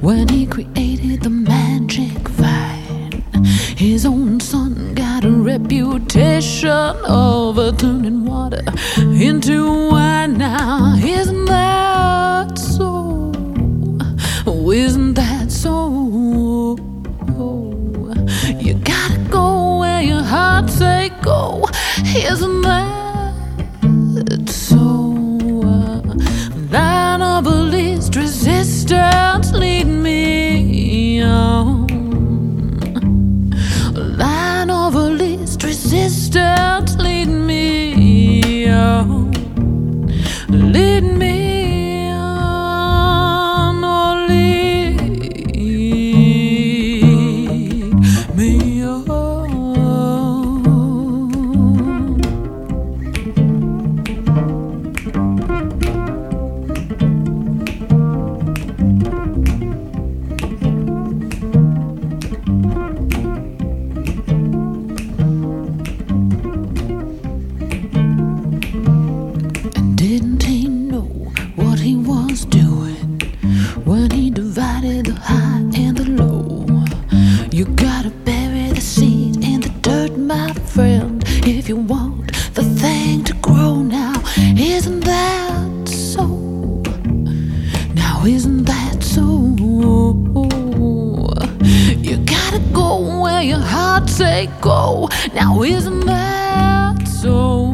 when he created the magic vine. His own son got a reputation of turning water into wine. Now isn't that so? Oh, isn't that so? You gotta go where your heart say go. Isn't that so? Line of least resistance, lead me on. Line of least resistance, lead me on. Lead me on, or lead me on. Didn't he know what he was doing when he divided the high and the low? You gotta bury the seed in the dirt, my friend, if you want the thing to grow. Now isn't that so? Now isn't that so? You gotta go where your heart say go. Now isn't that so?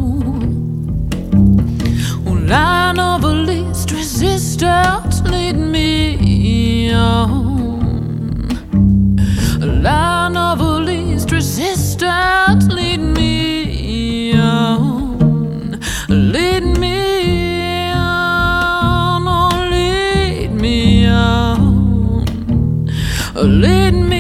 Line of least resistance, lead me on. Line of least resistance, lead me on. Lead me on, oh, lead me on. Lead me